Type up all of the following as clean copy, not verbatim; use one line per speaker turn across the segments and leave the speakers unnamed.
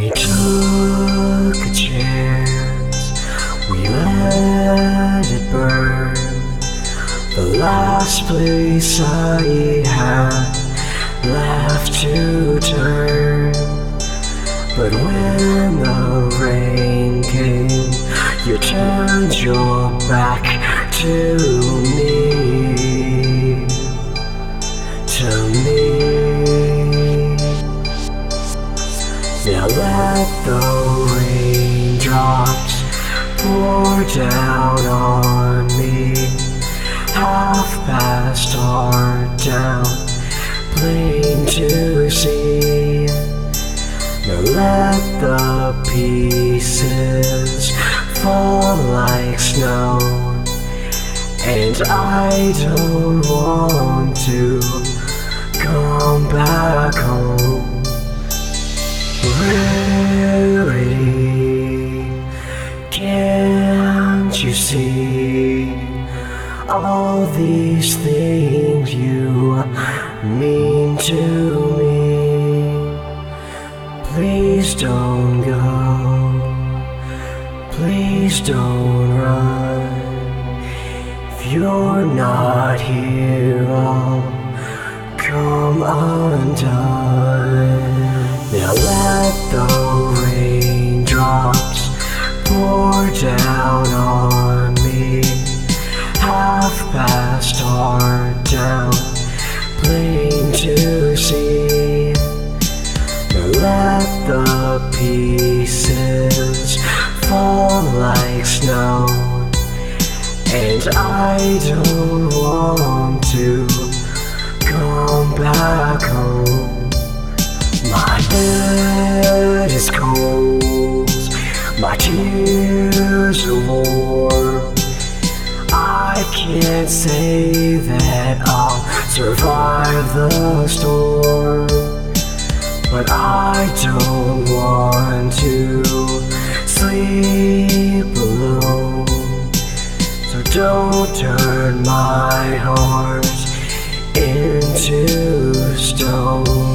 We took a chance, we let it burn. The last place I had left to turn. But when the rain came, you turned your back to me, Now let the raindrops pour down on me. Half past or down, plain to see. Now let the pieces fall like snow, and I don't want to come back home. Rarity, can't you see all these things you mean to me? Please don't go, please don't run. If you're not here, I'll come undone. Now let the raindrops pour down on me. Half past or down, plain to see. Now let the pieces fall like snow, and I don't want to come back home. My bed is cold, my tears are warm. I can't say that I'll survive the storm, but I don't want to sleep alone. So don't turn my heart into stone.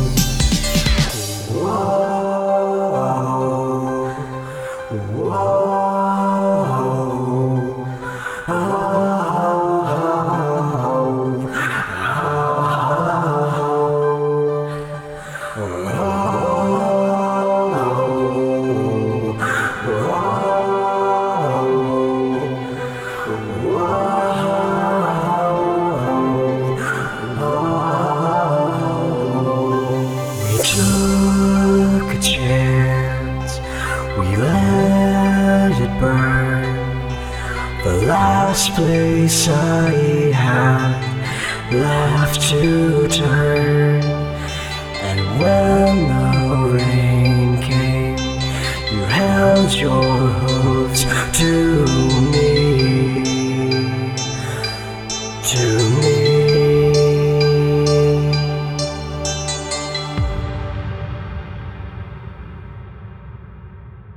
Took a chance, we let it burn. The last place I had left to turn. And when the rain came, you held your hooves to